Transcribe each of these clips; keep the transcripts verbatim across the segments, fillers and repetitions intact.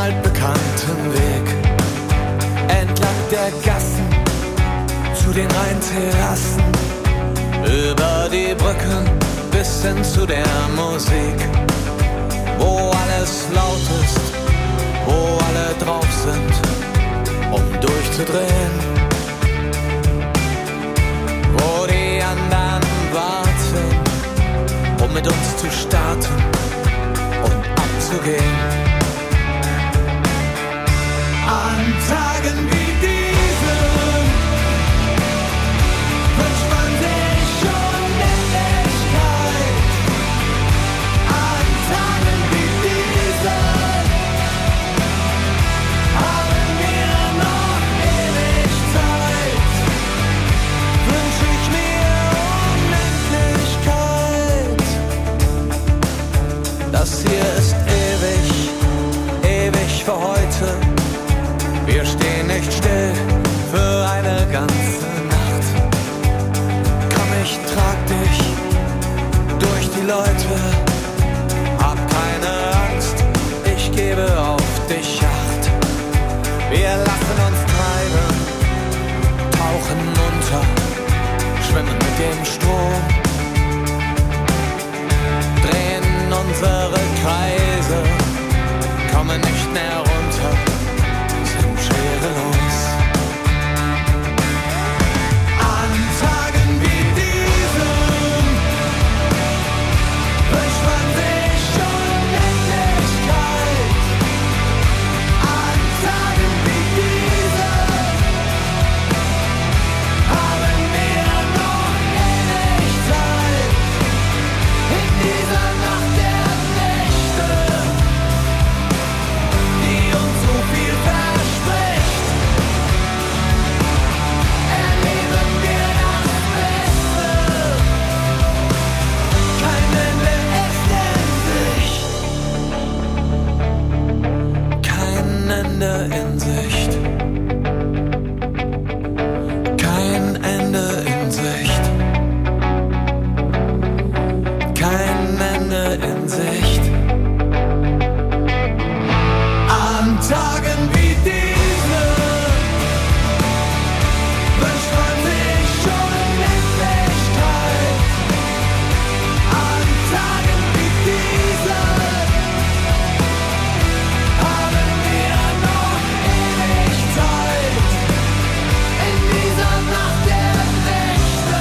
altbekannten Weg entlang der Gassen zu den Rheinterrassen, über die Brücken bis hin zu der Musik, wo alles laut ist, wo alle drauf sind, um durchzudrehen, wo die anderen warten, um mit uns zu starten und abzugehen. An Tagen wie diesen wünscht man sich Unendlichkeit. An Tagen wie diesen haben wir noch ewig Zeit. Wünsch ich mir Unendlichkeit. Das hier ist ewig, ewig für heute. Wir stehen nicht still für eine ganze Nacht. Komm, ich trag dich durch die Leute. Hab keine Angst, ich gebe auf dich Acht. Wir lassen uns treiben, tauchen unter, schwimmen mit dem Strom, drehen unsere Kreise, kommen nicht mehr runter, schwerelos. An Tagen wie diesen wünscht man sich Unendlichkeit. An Tagen wie diesen haben wir noch ewig Zeit. In dieser Nacht der Nächte, die uns so viel verspricht, erleben wir das Beste. Kein Ende ist in Sicht. Kein Ende in Sicht. Kein Ende in Sicht. Kein Ende in Sicht. An Tagen wie diesen wünscht man sich Unendlichkeit. An Tagen wie diesen haben wir noch ewig Zeit. In dieser Nacht der Nächte,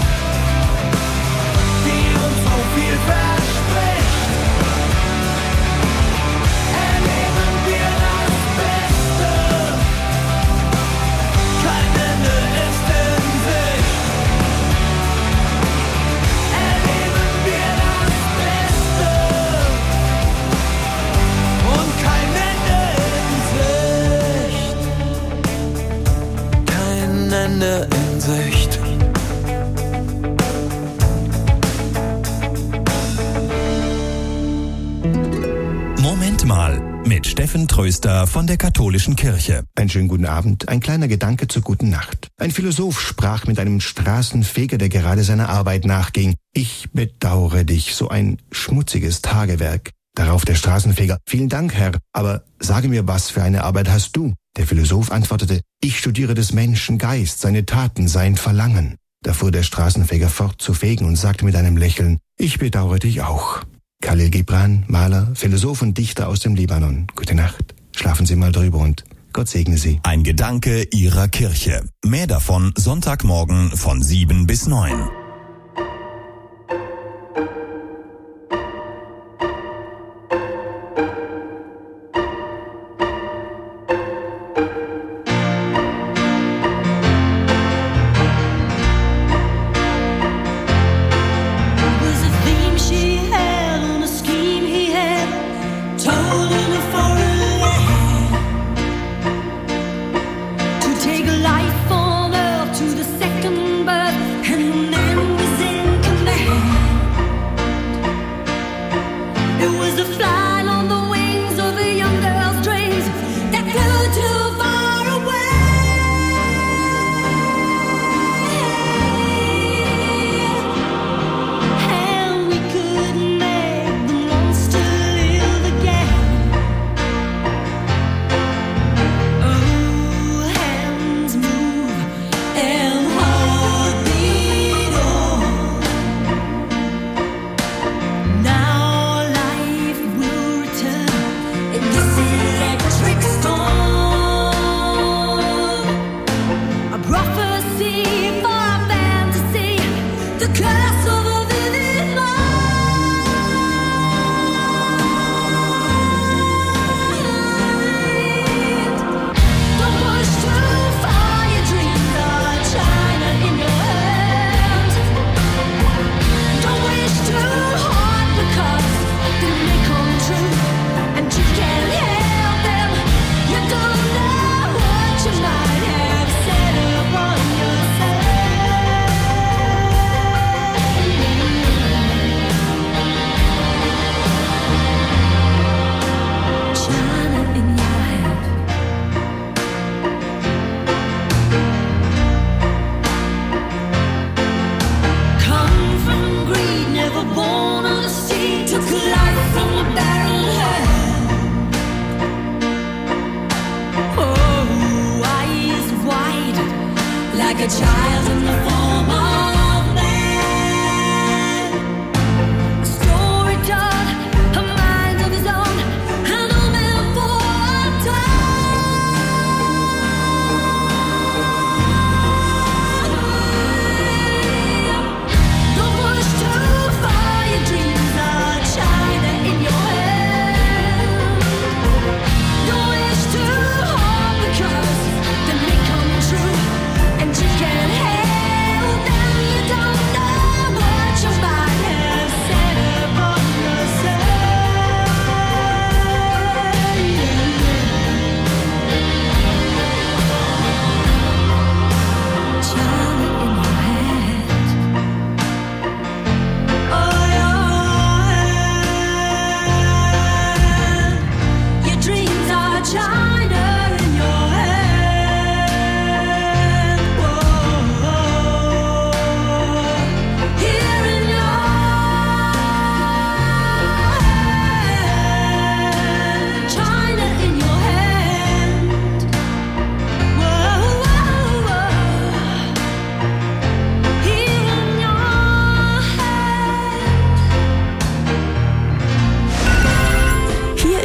die uns so viel verspricht, erleben wir das Beste. Kein Ende ist in Sicht. Erleben wir das Beste. Und kein Ende in Sicht. Kein Ende in Sicht. Moment mal, mit Steffen Tröster von der Katholischen Kirche. Einen schönen guten Abend, ein kleiner Gedanke zur guten Nacht. Ein Philosoph sprach mit einem Straßenfeger, der gerade seiner Arbeit nachging. Ich bedauere dich, so ein schmutziges Tagewerk. Darauf der Straßenfeger: Vielen Dank, Herr, aber sage mir, was für eine Arbeit hast du? Der Philosoph antwortete: Ich studiere des Menschen Geist, seine Taten, sein Verlangen. Da fuhr der Straßenfeger fort zu fegen und sagte mit einem Lächeln: Ich bedauere dich auch. Khalil Gibran, Maler, Philosoph und Dichter aus dem Libanon. Gute Nacht, schlafen Sie mal drüber und Gott segne Sie. Ein Gedanke Ihrer Kirche. Mehr davon Sonntagmorgen von sieben bis neun. Take life on earth to the second birth, and then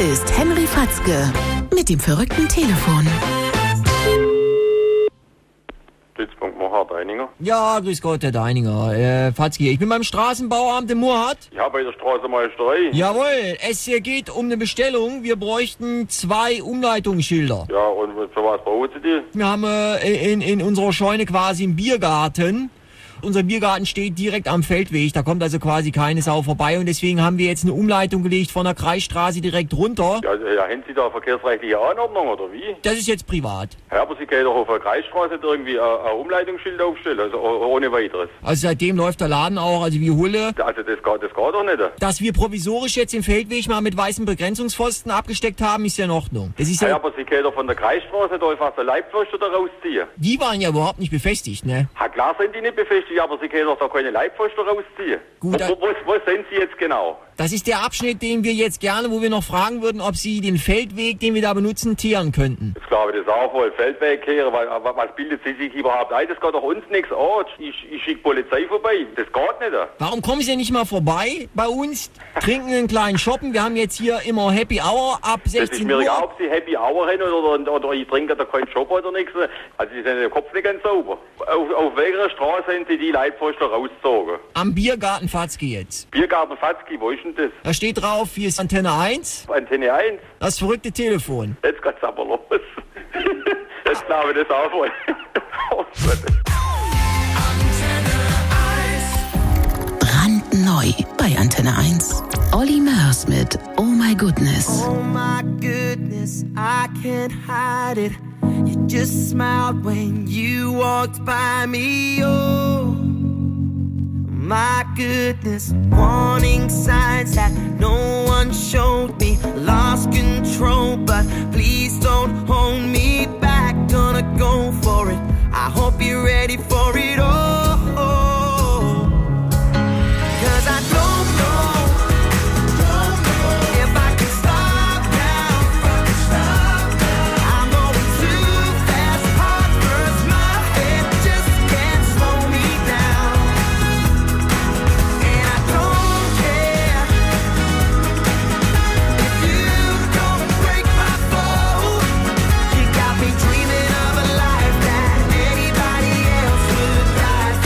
ist Henry Fatzke mit dem verrückten Telefon. Stützpunkt Moorhardt, Deininger. Ja, grüß Gott, Herr Deininger. Äh, Fatzke, ich bin beim Straßenbauamt in Moorhardt. Ja, bei der Straßenmeisterei. Jawohl, es hier geht um eine Bestellung. Wir bräuchten zwei Umleitungsschilder. Ja, und für was brauchen Sie die? Wir haben äh, in, in unserer Scheune quasi einen Biergarten. Unser Biergarten steht direkt am Feldweg, da kommt also quasi keine Sau vorbei und deswegen haben wir jetzt eine Umleitung gelegt von der Kreisstraße direkt runter. Ja, ja, haben Sie da verkehrsrechtliche Anordnung oder wie? Das ist jetzt privat. Ja, aber Sie können doch auf der Kreisstraße irgendwie ein Umleitungsschild aufstellen, also ohne weiteres. Also seitdem läuft der Laden auch, also wie Hulle. Also das geht, das geht doch nicht. Dass wir provisorisch jetzt den Feldweg mal mit weißen Begrenzungspfosten abgesteckt haben, ist ja in Ordnung. Das ist ja, ja, aber Sie können doch von der Kreisstraße da einfach den Leitpfosten da rausziehen. Die waren ja überhaupt nicht befestigt, ne? Ja, klar sind die nicht befestigt, aber Sie können doch da keine Leitpfosten rausziehen. Gut, wo, wo, wo sind Sie jetzt genau? Das ist der Abschnitt, den wir jetzt gerne, wo wir noch fragen würden, ob Sie den Feldweg, den wir da benutzen, teeren könnten. Jetzt glaube ich, das auch wohl Feldweg kehren, weil was bildet Sie sich überhaupt ein? Das geht doch uns nichts an. Ich, ich schicke Polizei vorbei. Das geht nicht. Warum kommen Sie denn nicht mal vorbei bei uns, trinken einen kleinen Shoppen? Wir haben jetzt hier immer Happy Hour ab sechzehn Uhr. Das ist mir egal, ob Sie Happy Hour haben oder, oder, oder ich trinke da keinen Shop oder nichts. Also Sie sind im Kopf nicht ganz sauber. Auf, auf welcher Straße haben Sie die Leitpfosten rausgezogen? Am Biergarten Fatzke jetzt. Biergarten Fatzke, wo ist denn das? Da steht drauf, hier ist Antenne eins. Antenne eins? Das verrückte Telefon. Jetzt geht's aber los. Jetzt glaube ich das auch wohl. Brandneu bei Antenne eins. Olli Murs mit Oh My Goodness. Oh my goodness, I can't hide it. You just smiled when you walked by me. Oh my goodness, warning signs that no one showed me. Lost control, but please don't hold me back. Gonna go for it. I hope you're ready for it all. Cause I don't know, don't know if I can stop now. Stop now. I'm going too fast, heart burns, my head just can't slow me down. And I don't care if you don't break my fall. You got me dreaming of a life that anybody else would die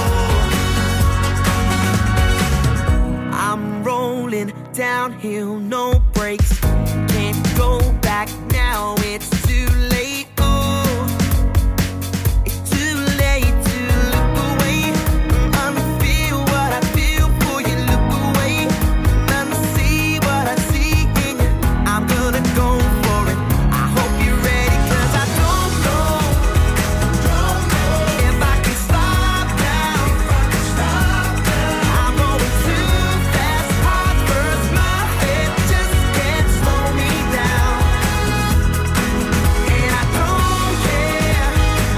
for. I'm rolling downhill, no brakes. Can't go back now, it's too late. Oh, it's too late to look away. Unfeel what I feel for you, look away. Unsee what I see in you. I'm gonna go for it. I hope you're ready, cause I don't know, don't know if I can stop now. I'm going too fast, heart burns, my head just can't slow me down. And I don't care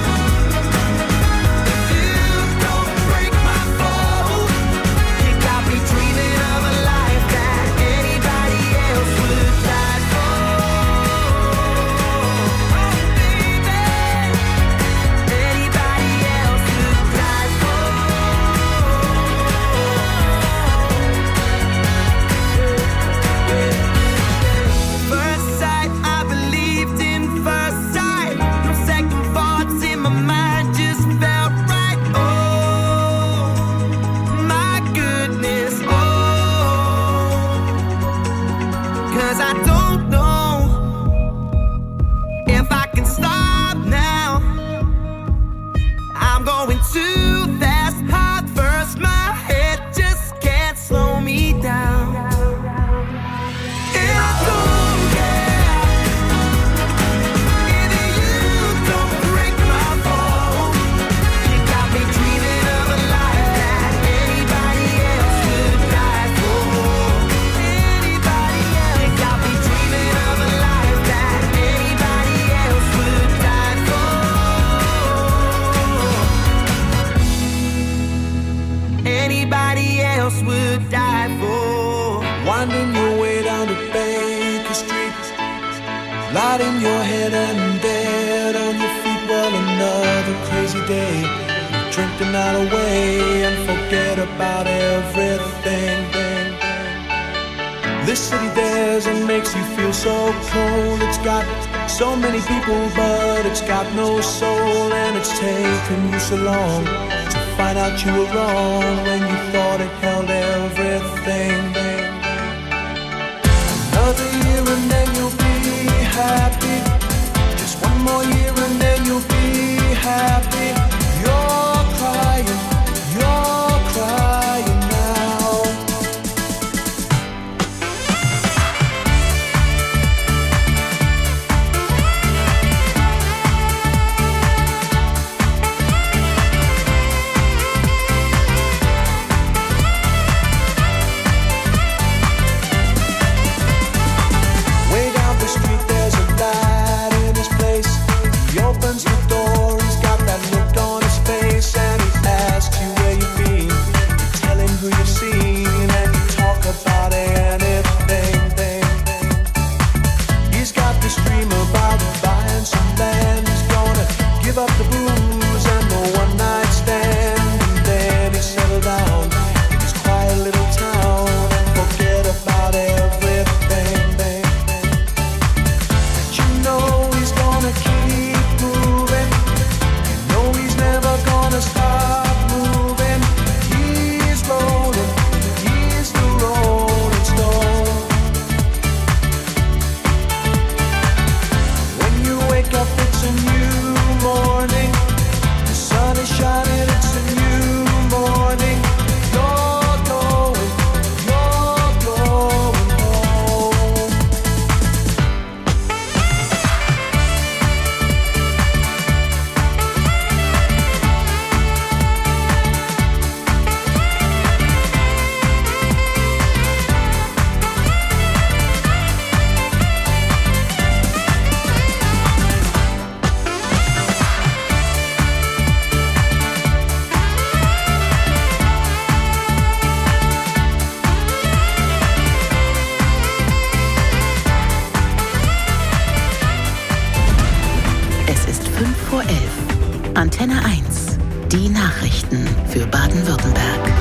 if you don't break my fall. You got me dreaming of a life that anybody else would die for. Baby, anybody else would die for. First sight, I believed in first sight. No second thoughts in my mind, just felt right. Oh, my goodness, oh. Cause I don't know if I can stop now. I'm going too fast, heart first, my head just can't slow me down. And I don't care if you don't break my fall. You got me dreaming of a life that anybody else would die for. Anybody else. You got me dreaming of a life that anybody else would die for. Anybody else would die for. Winding your way down to Baker Street, lighting your head and dead on your feet. Well, another crazy day. Drink the night away and forget about everything. This city dares and makes you feel so cold. It's got so many people, but it's got no soul. And it's taken you so long to find out you were wrong when you thought it held everything. Another year and then you'll be happy. Just one more year and then you'll be happy. You're crying, you're crying now. Way down the street there's a light in his place. He opens the door, he's got that look on his face, and he asks you where you've been. You tell him who you've seen, and you talk about anything. He's got this dream about buying some land. He's gonna give up the booze and the one night stand, and then he settle down in his quiet little town and forget about everything. But you know he's gonna keep moving. You know he's never gonna stop moving. He's rolling, he's the rolling stone. When you wake up, it's a new morning. The sun is shining, it's a new morning. You're going, you're going home. Es ist fünf vor elf. Antenne eins. Die Nachrichten für Baden-Württemberg.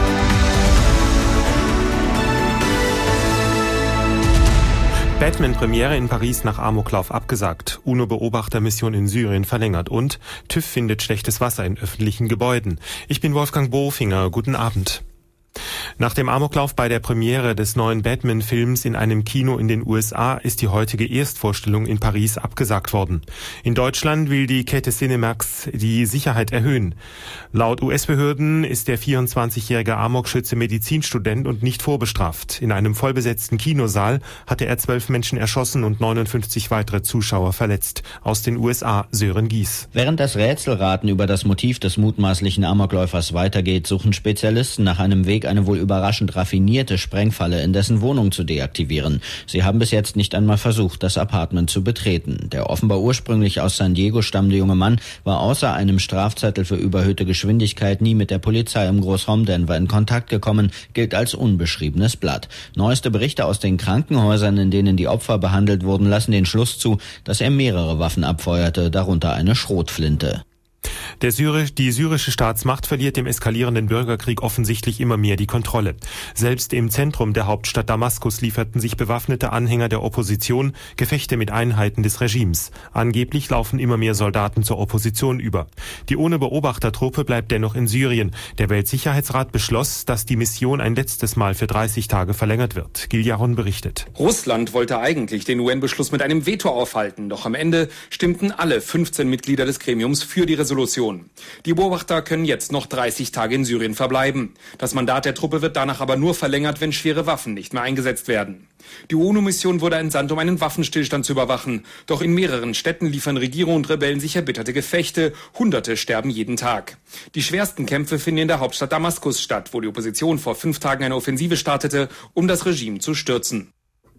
Batman-Premiere in Paris nach Amoklauf abgesagt. UNO-Beobachtermission in Syrien verlängert und TÜV findet schlechtes Wasser in öffentlichen Gebäuden. Ich bin Wolfgang Bofinger. Guten Abend. Nach dem Amoklauf bei der Premiere des neuen Batman-Films in einem Kino in den U S A ist die heutige Erstvorstellung in Paris abgesagt worden. In Deutschland will die Kette Cinemax die Sicherheit erhöhen. Laut U S-Behörden ist der vierundzwanzigjährige Amokschütze Medizinstudent und nicht vorbestraft. In einem vollbesetzten Kinosaal hatte er zwölf Menschen erschossen und neunundfünfzig weitere Zuschauer verletzt. Aus den U S A Sören Gies. Während das Rätselraten über das Motiv des mutmaßlichen Amokläufers weitergeht, suchen Spezialisten nach einem Weg, eine wohl überraschend raffinierte Sprengfalle in dessen Wohnung zu deaktivieren. Sie haben bis jetzt nicht einmal versucht, das Apartment zu betreten. Der offenbar ursprünglich aus San Diego stammende junge Mann war außer einem Strafzettel für überhöhte Geschwindigkeit nie mit der Polizei im Großraum Denver in Kontakt gekommen, gilt als unbeschriebenes Blatt. Neueste Berichte aus den Krankenhäusern, in denen die Opfer behandelt wurden, lassen den Schluss zu, dass er mehrere Waffen abfeuerte, darunter eine Schrotflinte. Der Syrisch, die syrische Staatsmacht verliert im eskalierenden Bürgerkrieg offensichtlich immer mehr die Kontrolle. Selbst im Zentrum der Hauptstadt Damaskus lieferten sich bewaffnete Anhänger der Opposition Gefechte mit Einheiten des Regimes. Angeblich laufen immer mehr Soldaten zur Opposition über. Die UNO-Beobachtertruppe bleibt dennoch in Syrien. Der Weltsicherheitsrat beschloss, dass die Mission ein letztes Mal für dreißig Tage verlängert wird. Giljaron berichtet. Russland wollte eigentlich den U N-Beschluss mit einem Veto aufhalten, doch am Ende stimmten alle fünfzehn Mitglieder des Gremiums für die Resolution. Die Beobachter können jetzt noch dreißig Tage in Syrien verbleiben. Das Mandat der Truppe wird danach aber nur verlängert, wenn schwere Waffen nicht mehr eingesetzt werden. Die UNO-Mission wurde entsandt, um einen Waffenstillstand zu überwachen. Doch in mehreren Städten liefern Regierung und Rebellen sich erbitterte Gefechte. Hunderte sterben jeden Tag. Die schwersten Kämpfe finden in der Hauptstadt Damaskus statt, wo die Opposition vor fünf Tagen eine Offensive startete, um das Regime zu stürzen.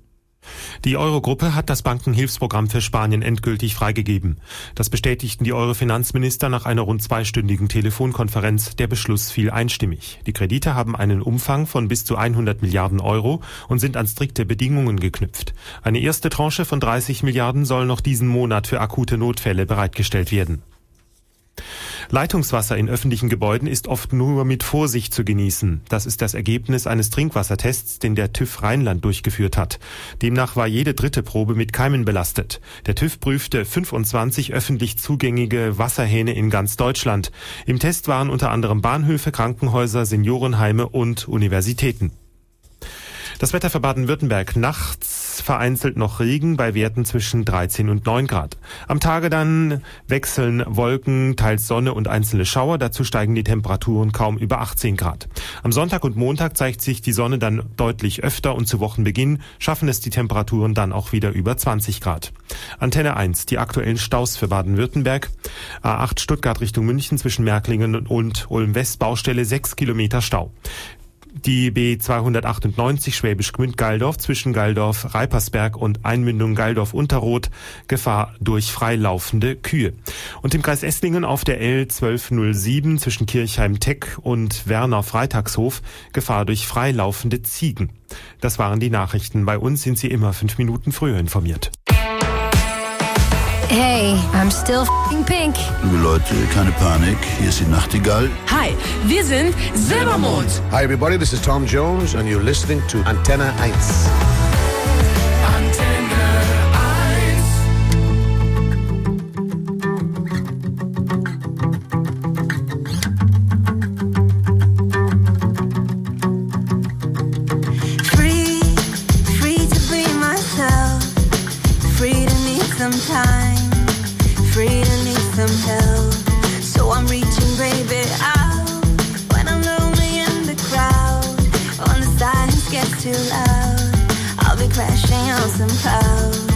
Die Eurogruppe hat das Bankenhilfsprogramm für Spanien endgültig freigegeben. Das bestätigten die Euro-Finanzminister nach einer rund zweistündigen Telefonkonferenz. Der Beschluss fiel einstimmig. Die Kredite haben einen Umfang von bis zu hundert Milliarden Euro und sind an strikte Bedingungen geknüpft. Eine erste Tranche von dreißig Milliarden soll noch diesen Monat für akute Notfälle bereitgestellt werden. Leitungswasser in öffentlichen Gebäuden ist oft nur mit Vorsicht zu genießen. Das ist das Ergebnis eines Trinkwassertests, den der TÜV Rheinland durchgeführt hat. Demnach war jede dritte Probe mit Keimen belastet. Der TÜV prüfte fünfundzwanzig öffentlich zugängige Wasserhähne in ganz Deutschland. Im Test waren unter anderem Bahnhöfe, Krankenhäuser, Seniorenheime und Universitäten. Das Wetter für Baden-Württemberg: nachts vereinzelt noch Regen bei Werten zwischen dreizehn und neun Grad. Am Tage dann wechseln Wolken, teils Sonne und einzelne Schauer. Dazu steigen die Temperaturen kaum über achtzehn Grad. Am Sonntag und Montag zeigt sich die Sonne dann deutlich öfter und zu Wochenbeginn schaffen es die Temperaturen dann auch wieder über zwanzig Grad. Antenne eins, die aktuellen Staus für Baden-Württemberg. A acht Stuttgart Richtung München zwischen Märklingen und Ulm-West, Baustelle, sechs Kilometer Stau. Die B zweihundertachtundneunzig Schwäbisch Gmünd-Galdorf zwischen Galdorf-Reipersberg und Einmündung Galdorf-Unterroth, Gefahr durch freilaufende Kühe. Und im Kreis Esslingen auf der L zwölf null sieben zwischen Kirchheim-Teck und Werner-Freitagshof, Gefahr durch freilaufende Ziegen. Das waren die Nachrichten. Bei uns sind Sie immer fünf Minuten früher informiert. Hey, I'm still f***ing pink. Liebe Leute, keine Panik, hier ist die Nachtigall. Hi, wir sind Silbermond. Hi everybody, this is Tom Jones and you're listening to Antenne eins. Antenne Free, free to be myself. Free to need some time. Free to need some help. So I'm reaching, baby, out when I'm lonely in the crowd. When the silence gets too loud, I'll be crashing on some clouds.